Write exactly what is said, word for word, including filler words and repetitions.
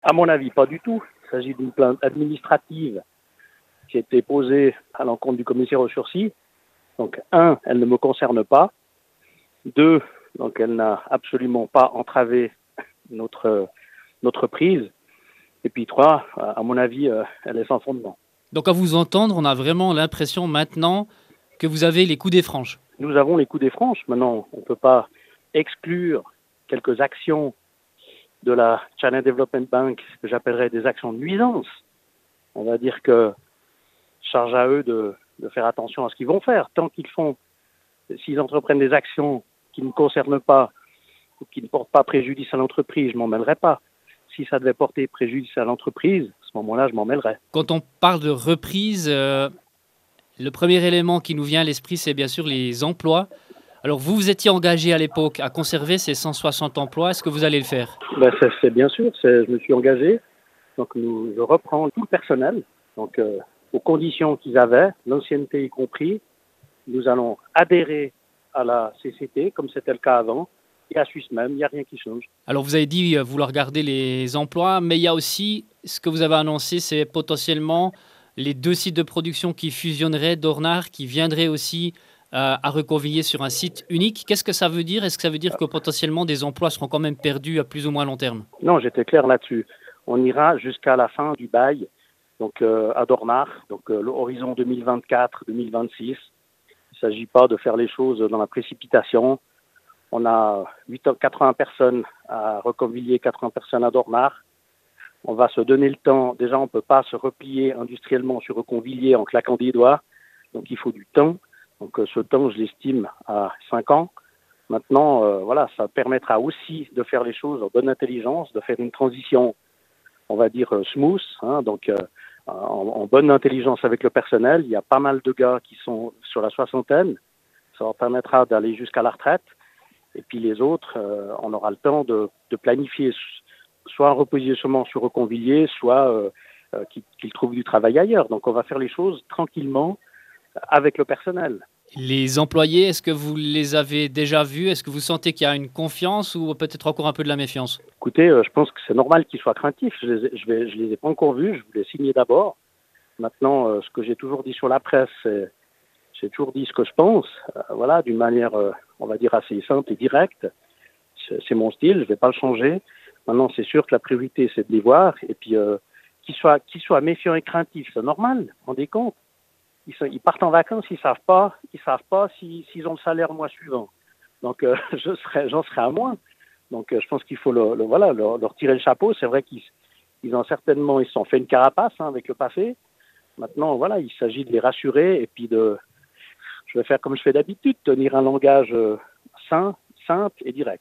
À mon avis, pas du tout. Il s'agit d'une plainte administrative qui a été posée à l'encontre du commissaire au sursis. Donc, un, elle ne me concerne pas. Deux, donc elle n'a absolument pas entravé notre, notre prise. Et puis trois, à mon avis, elle est sans fondement. Donc à vous entendre, on a vraiment l'impression maintenant que vous avez les coups des franches. Nous avons les coups des franches. Maintenant, on ne peut pas exclure quelques actions de la China Development Bank que j'appellerais des actions de nuisance. On va dire que charge à eux de, de faire attention à ce qu'ils vont faire. Tant qu'ils font, s'ils entreprennent des actions qui ne me concernent pas ou qui ne portent pas préjudice à l'entreprise, je m'en mêlerai pas. Si ça devait porter préjudice à l'entreprise, à ce moment-là, je m'en mêlerais. Quand on parle de reprise, euh, le premier élément qui nous vient à l'esprit, c'est bien sûr les emplois. Alors vous, vous étiez engagé à l'époque à conserver ces cent soixante emplois. Est-ce que vous allez le faire? Ben, c'est, c'est bien sûr, c'est, je me suis engagé. Donc nous, je reprends tout le personnel, donc euh, aux conditions qu'ils avaient, l'ancienneté y compris. Nous allons adhérer à la C C T, comme c'était le cas avant, et à Suisse même, il n'y a rien qui change. Alors vous avez dit euh, vouloir garder les emplois, mais il y a aussi, ce que vous avez annoncé, c'est potentiellement les deux sites de production qui fusionneraient, Dornard, qui viendraient aussi euh, à Reconvilier sur un site unique. Qu'est-ce que ça veut dire? Est-ce que ça veut dire que potentiellement des emplois seront quand même perdus à plus ou moins long terme? Non, j'étais clair là-dessus. On ira jusqu'à la fin du bail, donc euh, à Dornard, donc euh, l'horizon deux mille vingt-quatre deux mille vingt-six. Il ne s'agit pas de faire les choses dans la précipitation. On a quatre-vingts personnes à Reconvilier, quatre-vingts personnes à Dornard. On va se donner le temps. Déjà, on ne peut pas se replier industriellement sur Reconvilier en claquant des doigts. Donc, il faut du temps. Donc, euh, ce temps, je l'estime à cinq ans. Maintenant, euh, voilà, ça permettra aussi de faire les choses en bonne intelligence, de faire une transition, on va dire, euh, smooth, hein, donc euh, en, en bonne intelligence avec le personnel. Il y a pas mal de gars qui sont sur la soixantaine. Ça leur permettra d'aller jusqu'à la retraite. Et puis les autres, euh, on aura le temps de, de planifier soit un repositionnement sur Reconvilier, soit euh, euh, qu'ils, qu'ils trouvent du travail ailleurs. Donc on va faire les choses tranquillement avec le personnel. Les employés, est-ce que vous les avez déjà vus? Est-ce que vous sentez qu'il y a une confiance ou peut-être encore un peu de la méfiance? Écoutez, euh, je pense que c'est normal qu'ils soient craintifs. Je les, ai, je, vais, je les ai pas encore vus, je voulais signer d'abord. Maintenant, euh, ce que j'ai toujours dit sur la presse, c'est j'ai toujours dit ce que je pense, euh, voilà, d'une manière, euh, on va dire, assez simple et directe. C'est, c'est mon style, je ne vais pas le changer. Maintenant, c'est sûr que la priorité, c'est de les voir. Et puis, euh, qu'ils soient, qu'ils soient méfiants et craintifs, c'est normal, vous vous rendez compte. Ils, sont, ils partent en vacances, ils savent pas, ils savent pas si, s'ils ont le salaire le mois suivant. Donc, euh, je serais, j'en serais à moins. Donc, euh, je pense qu'il faut le, le, voilà, leur, leur tirer le chapeau. C'est vrai qu'ils ils ont certainement, ils se sont fait une carapace hein, avec le passé. Maintenant, voilà, il s'agit de les rassurer et puis de, je vais faire comme je fais d'habitude, tenir un langage euh, sain, simple et direct.